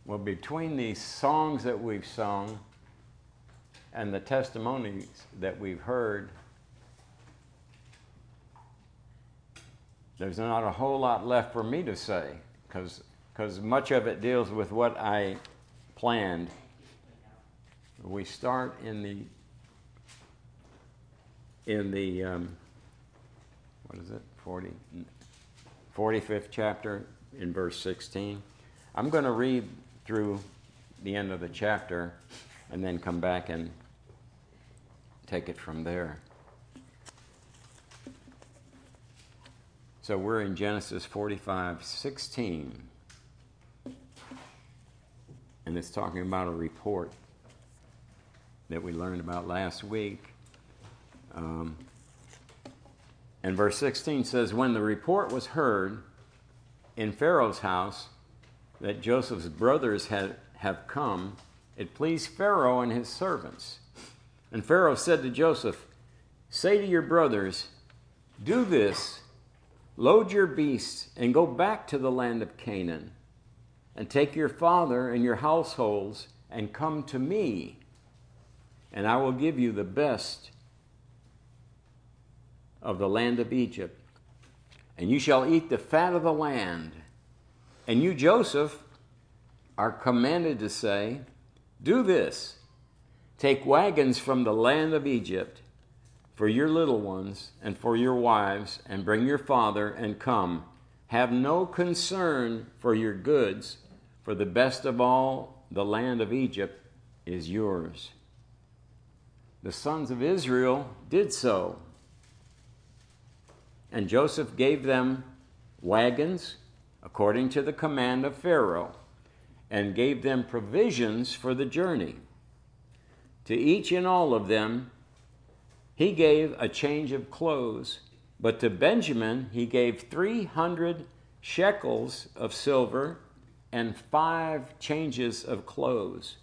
Well, between these songs that we've sung and the testimonies that we've heard, there's not a whole lot left for me to say, because much of it deals with what I planned. We start in the what is it, 45th chapter in verse 16. I'm going to read through the end of the chapter and then come back and take it from there. So we're in Genesis 45:16, and it's talking about a report that we learned about last week. And verse 16 says, when the report was heard in Pharaoh's house that Joseph's brothers have come, it pleased Pharaoh and his servants. And Pharaoh said to Joseph, say to your brothers, do this, load your beasts and go back to the land of Canaan, and take your father and your households and come to me, and I will give you the best of the land of Egypt, and you shall eat the fat of the land. And you, Joseph, are commanded to say, do this, take wagons from the land of Egypt for your little ones and for your wives, and bring your father and come. Have no concern for your goods, for the best of all the land of Egypt is yours. The sons of Israel did so. And Joseph gave them wagons according to the command of Pharaoh, and gave them provisions for the journey. To each and all of them he gave a change of clothes, but to Benjamin he gave 300 shekels of silver and 5 changes of clothes.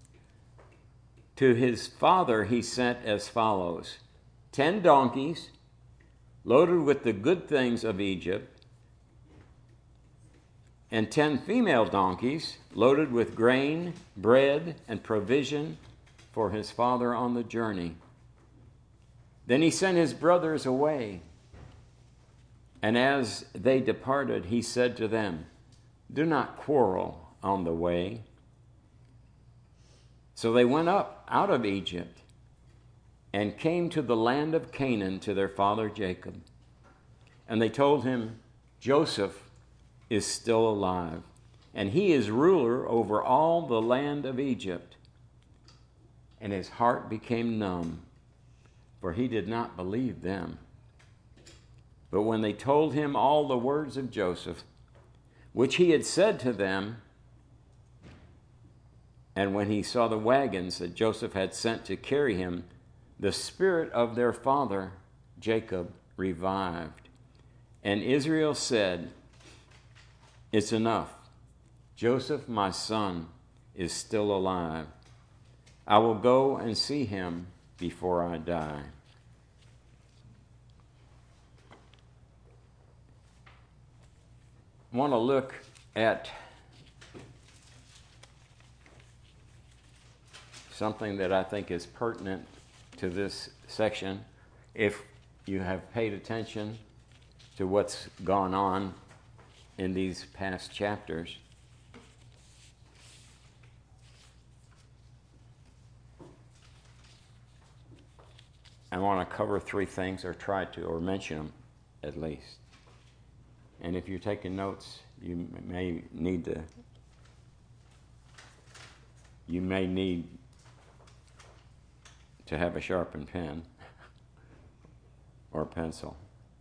To his father he sent as follows: 10 donkeys loaded with the good things of Egypt, and 10 female donkeys loaded with grain, bread, and provision for his father on the journey. Then he sent his brothers away, and as they departed, he said to them, do not quarrel on the way. So they went up out of Egypt and came to the land of Canaan to their father Jacob. And they told him, Joseph is still alive, and he is ruler over all the land of Egypt. And his heart became numb, for he did not believe them. But when they told him all the words of Joseph, which he had said to them, and when he saw the wagons that Joseph had sent to carry him, the spirit of their father Jacob revived. And Israel said, it's enough. Joseph, my son, is still alive. I will go and see him before I die. I want to look at something that I think is pertinent to this section. If you have paid attention to what's gone on in these past chapters, I want to cover 3 things, or try to, or mention them at least. And if you're taking notes, you may need to have a sharpened pen or a pencil.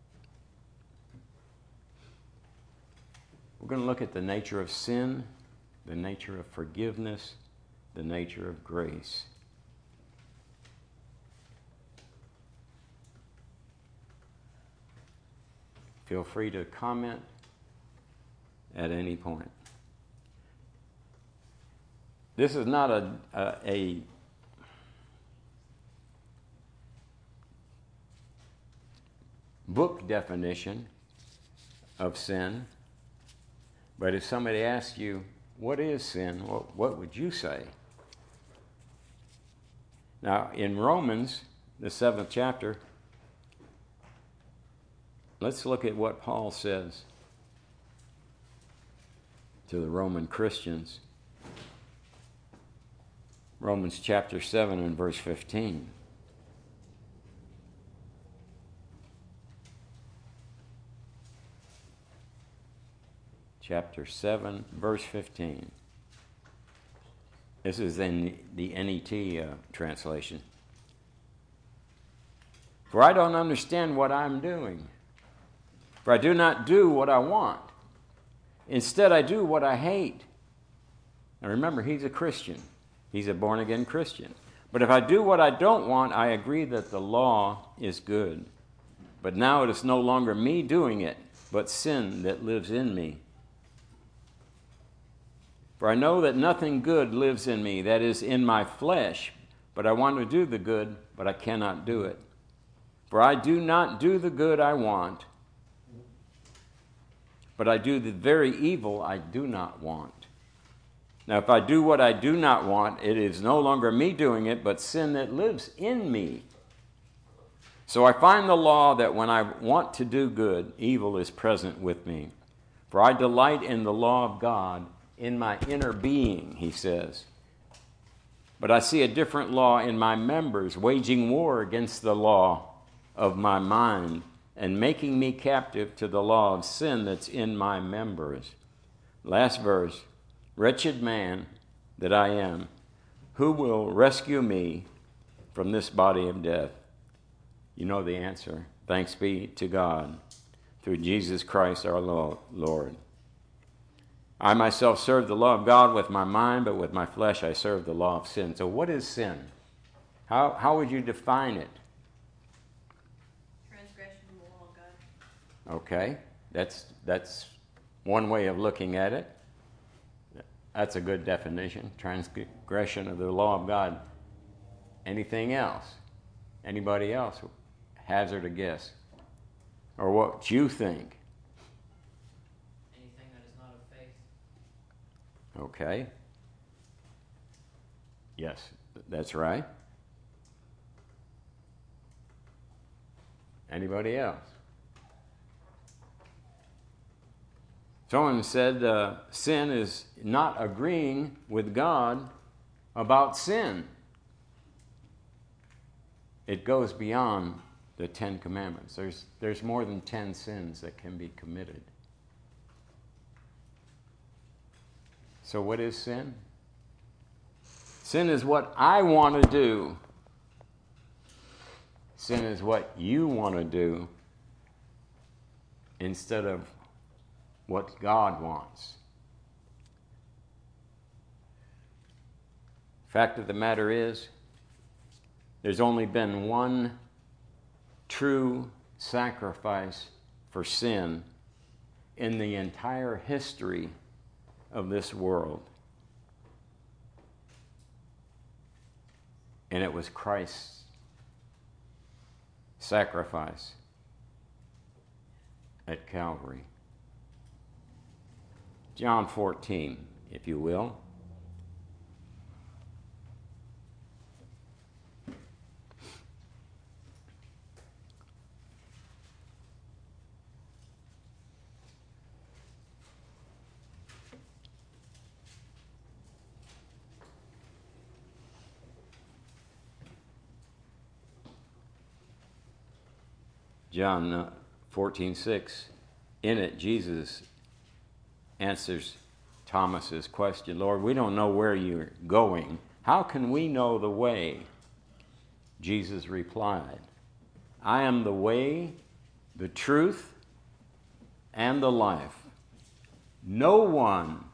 We're going to look at the nature of sin, the nature of forgiveness, the nature of grace. Feel free to comment at any point. This is not a book definition of sin, but if somebody asks you, what is sin? What would you say? Now, in Romans, the 7th chapter, let's look at what Paul says to the Roman Christians. Romans chapter 7 and verse 15. Chapter 7, verse 15. This is in the NET translation. For I don't understand what I'm doing. For I do not do what I want. Instead, I do what I hate. Now remember, he's a Christian. He's a born-again Christian. But if I do what I don't want, I agree that the law is good. But now it is no longer me doing it, but sin that lives in me. For I know that nothing good lives in me, that is, in my flesh, but I want to do the good, but I cannot do it. For I do not do the good I want, but I do the very evil I do not want. Now, if I do what I do not want, it is no longer me doing it, but sin that lives in me. So I find the law that when I want to do good, evil is present with me. For I delight in the law of God in my inner being, he says. But I see a different law in my members, waging war against the law of my mind and making me captive to the law of sin that's in my members. Last verse. Wretched man that I am, who will rescue me from this body of death? You know the answer. Thanks be to God through Jesus Christ our Lord. I myself serve the law of God with my mind, but with my flesh I serve the law of sin. So what is sin? How would you define it? Transgression of the law of God. Okay, that's one way of looking at it. That's a good definition. Transgression of the law of God. Anything else? Anybody else? Hazard a guess. Or what you think? Anything that is not of faith. Okay. Yes, that's right. Anybody else? Someone said sin is not agreeing with God about sin. It goes beyond the 10 commandments. There's more than 10 sins that can be committed. So what is sin? Sin is what I want to do. Sin is what you want to do instead of what God wants. Fact of the matter is, there's only been one true sacrifice for sin in the entire history of this world. And it was Christ's sacrifice at Calvary. John 14, if you will. John 14:6. In it, Jesus answers Thomas's question, Lord, we don't know where you're going. How can we know the way? Jesus replied, I am the way, the truth, and the life. No one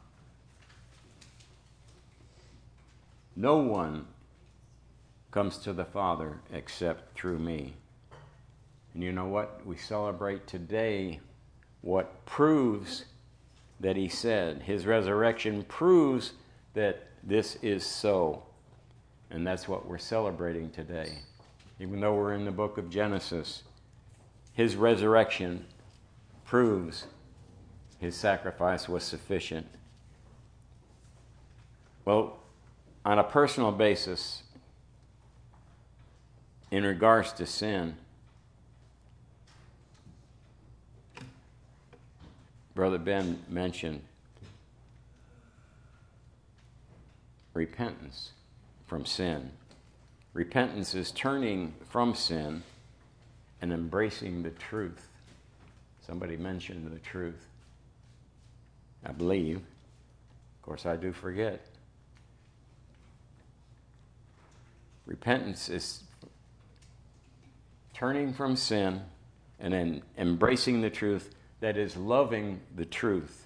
comes to the Father except through me. And you know what? We celebrate today what proves that he said. His resurrection proves that this is so. And that's what we're celebrating today. Even though we're in the book of Genesis, his resurrection proves his sacrifice was sufficient. Well, on a personal basis, in regards to sin, Brother Ben mentioned repentance from sin. Repentance is turning from sin and embracing the truth. Somebody mentioned the truth. I believe. Of course, I do forget. Repentance is turning from sin and then embracing the truth, that is, loving the truth.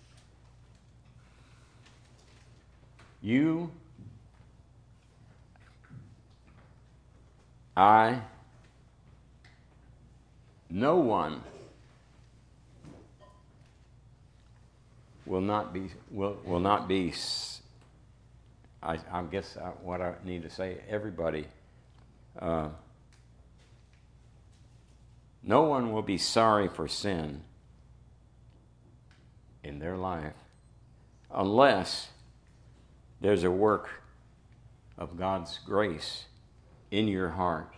You, I, no one will not be, I guess what I need to say, everybody, no one will be sorry for sin in their life unless there's a work of God's grace in your heart,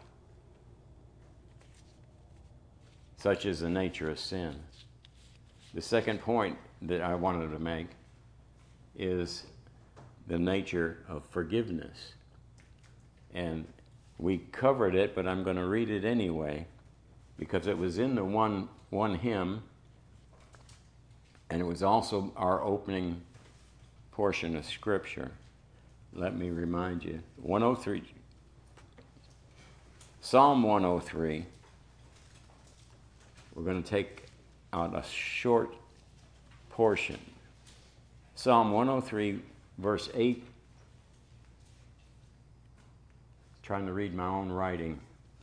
such is the nature of sin. The second point that I wanted to make is the nature of forgiveness. And we covered it, but I'm going to read it anyway, because it was in the one hymn, and it was also our opening portion of Scripture. Let me remind you. 103, Psalm 103. We're going to take out a short portion. Psalm 103, verse 8. Trying to read my own writing.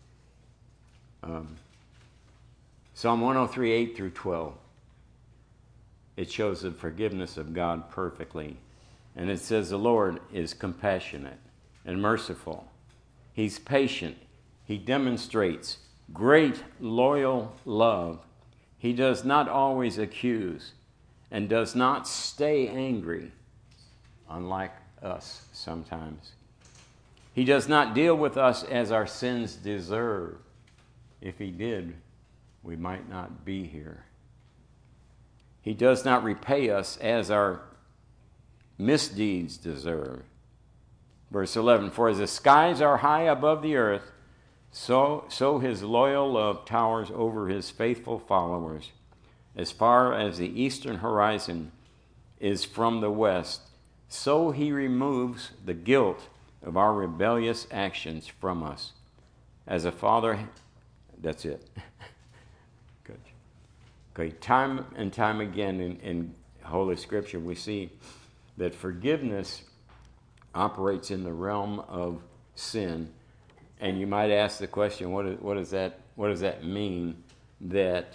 Psalm 103, 8 through 12. It shows the forgiveness of God perfectly. And it says the Lord is compassionate and merciful. He's patient. He demonstrates great loyal love. He does not always accuse and does not stay angry, unlike us sometimes. He does not deal with us as our sins deserve. If he did, we might not be here. He does not repay us as our misdeeds deserve. Verse 11, for as the skies are high above the earth, so his loyal love towers over his faithful followers. As far as the eastern horizon is from the west, so he removes the guilt of our rebellious actions from us. As a father, that's it. Good. Okay, time and time again in Holy Scripture, we see that forgiveness operates in the realm of sin. And you might ask the question, what does that mean? That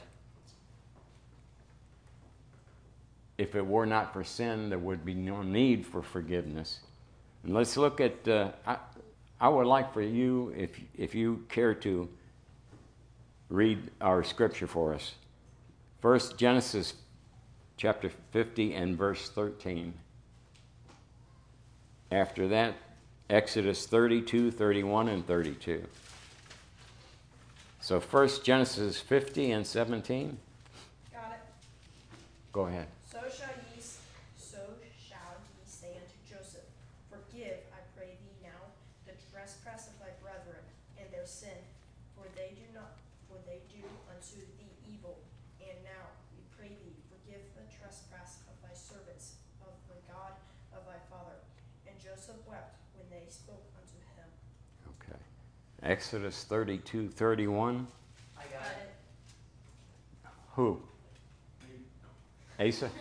if it were not for sin, there would be no need for forgiveness. And let's look at, I would like for you, if you care to, read our scripture for us. First, Genesis chapter 50 and verse 13. After that, Exodus 32, 31, and 32. So first, Genesis 50 and 17. Got it. Go ahead. So shall ye say unto Joseph, forgive, I pray thee now, the trespass of thy brethren and their sin, for they do unto thee evil. And now we pray thee, forgive the trespass of thy servants, of the God of thy father. And Joseph wept when they spoke unto him. Okay. Exodus 32, 31. I got it. Who? Asa?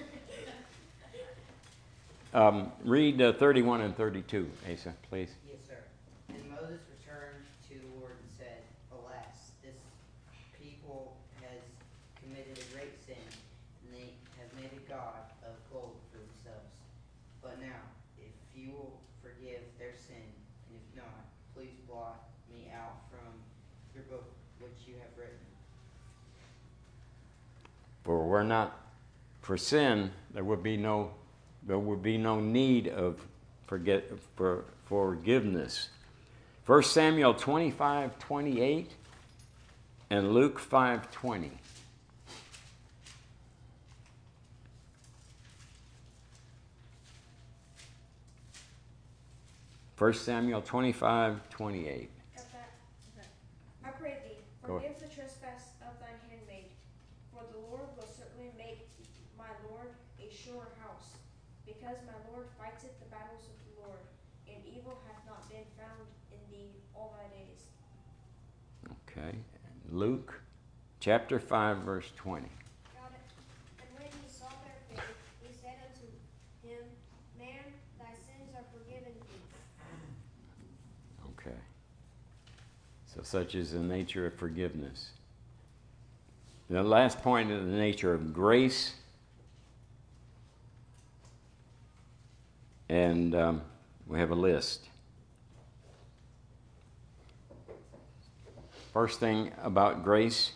Read 31 and 32, Asa, please. Yes, sir. And Moses returned to the Lord and said, alas, this people has committed a great sin, and they have made a god of gold for themselves. But now, if you will forgive their sin, and if not, please blot me out from your book which you have written. For sin, there would be no need of forgiveness. 1 Samuel 25:28 and Luke 5:20. First Samuel 25:28. Got that? Okay. I pray thee, forgive the trespass of thine handmaid, for the Lord will certainly make my Lord a sure house, because my Lord fighteth the battles of the Lord, and evil hath not been found in thee all thy days. Okay. Luke chapter 5, verse 20. Got it. And when he saw their faith, he said unto him, Man, thy sins are forgiven thee. Okay. So such is the nature of forgiveness. The last point is the nature of grace. And we have a list. First thing about grace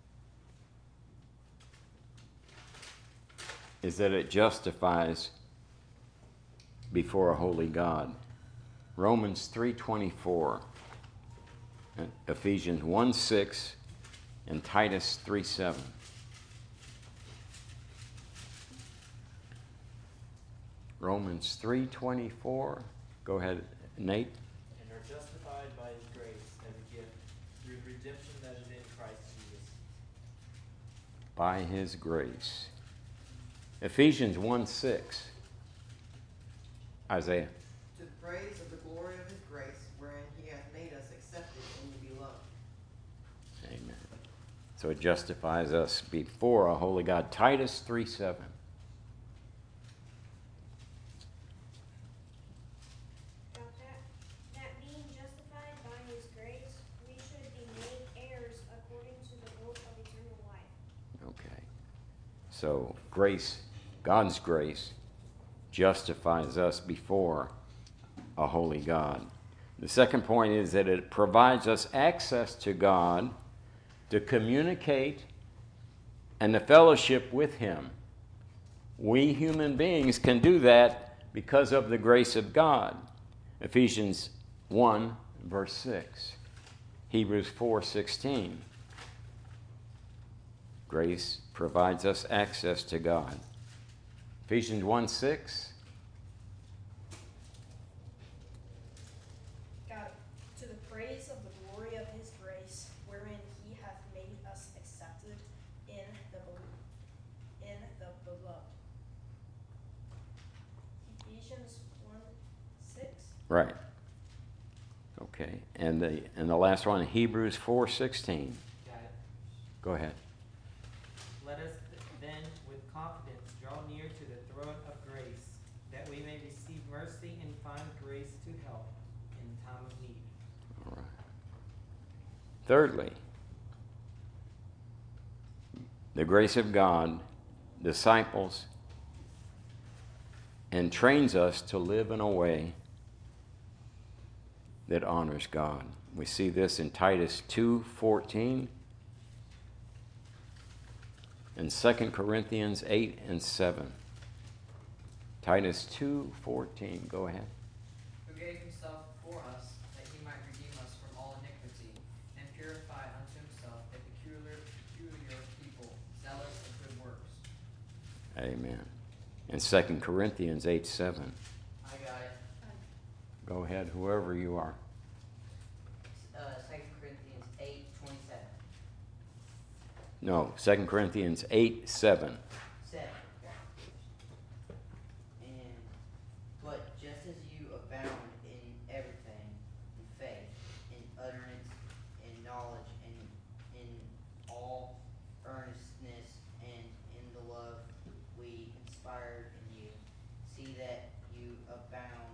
is that it justifies before a holy God. Romans 3:24, Ephesians 1:6, and Titus 3:7. Romans 3:24. Go ahead, Nate. And are justified by his grace as a gift through the redemption that is in Christ Jesus. By his grace. Ephesians 1:6. Isaiah. To the praise of the glory of his grace, wherein he hath made us accepted in the beloved. Amen. So it justifies us before a holy God. Titus 3:7. Got that? That being justified by his grace, we should be made heirs according to the hope of eternal life. Okay. So grace, God's grace, justifies us before a holy God. The second point is that it provides us access to God to communicate and to fellowship with him. We human beings can do that because of the grace of God. Ephesians 1, verse 6. Hebrews 4:16. Grace provides us access to God. Ephesians 1:6. Got it. To the praise of the glory of his grace, wherein he hath made us accepted in the beloved. Ephesians 1:6. Right. Okay. And the last one, Hebrews 4:16. Got it. Go ahead. Let us then with confidence draw near to the throne of grace, that we may receive mercy and find grace to help in time of need. All right. Thirdly, the grace of God disciples and trains us to live in a way that honors God. We see this in Titus 2:14 and 2 Corinthians 8 and 7. Titus 2:14. Go ahead. Who gave himself for us, that he might redeem us from all iniquity, and purify unto himself a peculiar people, zealous of good works. Amen. And 2 Corinthians 8:7. I got it. Go ahead, whoever you are. 2 Corinthians 8:27. No, 2 Corinthians 8:7. 7. And, but just as you abound in everything, in faith, in utterance, in knowledge, and in all earnestness, and in the love we inspired in you, see that you abound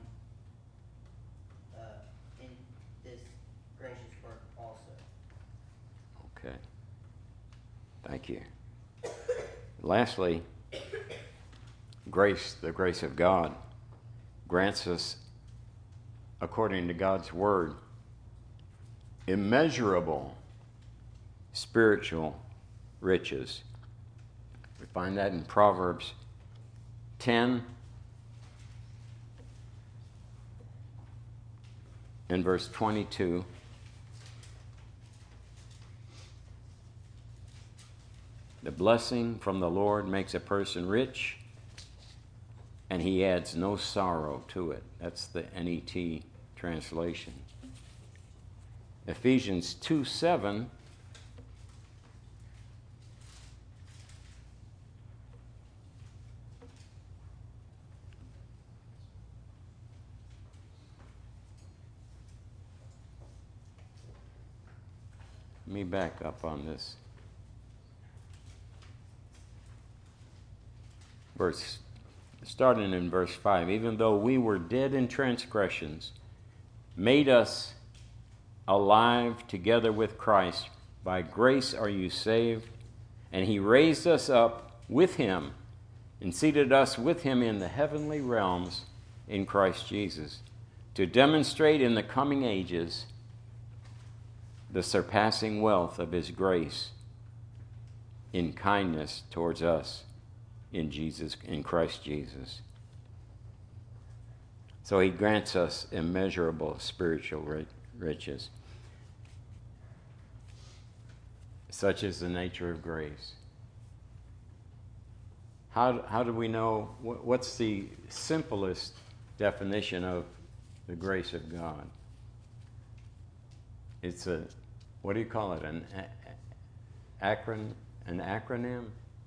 in this gracious work also. Okay. Thank you. Lastly, grace, the grace of God, grants us, according to God's word, immeasurable spiritual riches. We find that in Proverbs 10 in verse 22. The blessing from the Lord makes a person rich, and he adds no sorrow to it. That's the NET translation. Ephesians 2:7. Let me back up on this. Starting in verse 5. Even though we were dead in transgressions, made us alive together with Christ. By grace are you saved. And he raised us up with him and seated us with him in the heavenly realms in Christ Jesus, to demonstrate in the coming ages the surpassing wealth of his grace in kindness towards us in Christ Jesus. So he grants us immeasurable spiritual riches. Such is the nature of grace. How do we know? What's the simplest definition of the grace of God? It's what do you call it? An acronym?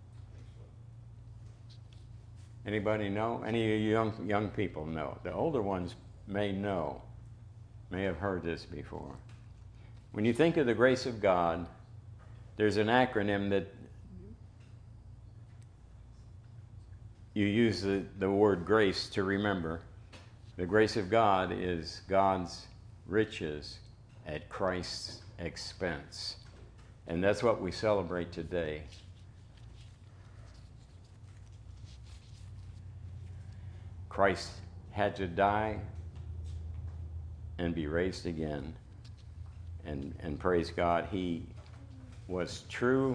Anybody know? Any of you young people know? The older ones may know, may have heard this before. When you think of the grace of God, there's an acronym that you use the word grace to remember. The grace of God is God's riches at Christ's expense. And that's what we celebrate today. Christ had to die and be raised again. And praise God, he was true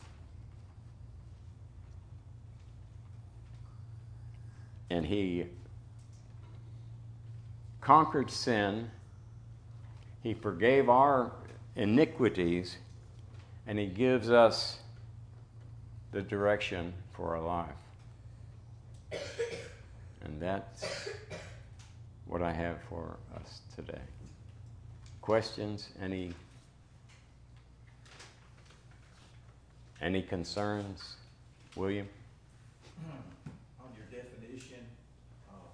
and he conquered sin. He forgave our iniquities, and he gives us the direction for our life. And that's what I have for us today. Questions? Any concerns? William? On your definition of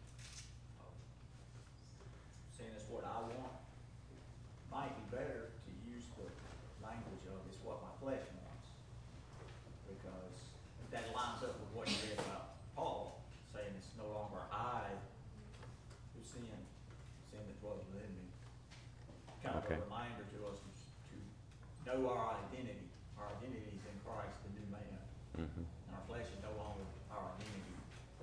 saying it's what I want, might be better to use the language of it's what my flesh wants. Because that lines up with what you read about Paul, saying it's no longer I who sin that dwells within me. Kind of Okay. a reminder to us to know our identity. Our identity is in Christ, the new man. Mm-hmm. And our flesh is no longer our identity.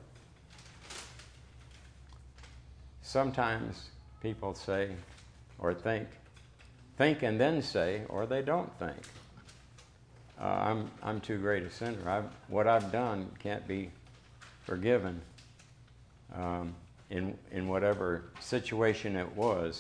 Sometimes people say or think and then say, or they don't think. I'm too great a sinner. What I've done can't be forgiven in whatever situation it was.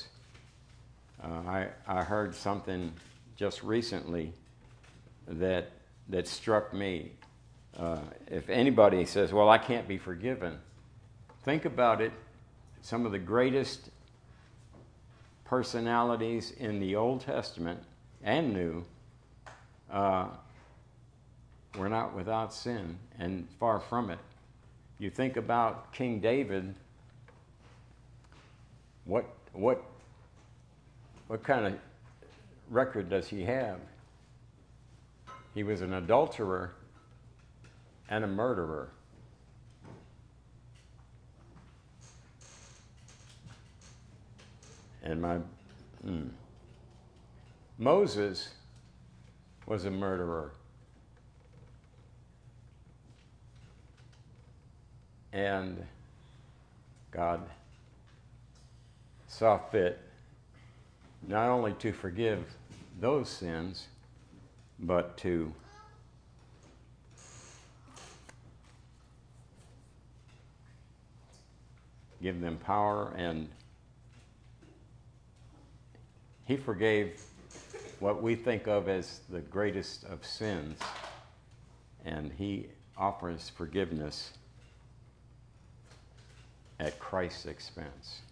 I heard something just recently that struck me. If anybody says, well, I can't be forgiven, think about it. Some of the greatest personalities in the Old Testament and New were not without sin, and far from it. You think about King David, what kind of record does he have? He was an adulterer and a murderer. And Moses was a murderer. And God saw fit not only to forgive those sins, but to give them power and He forgave what we think of as the greatest of sins, and he offers forgiveness at Christ's expense.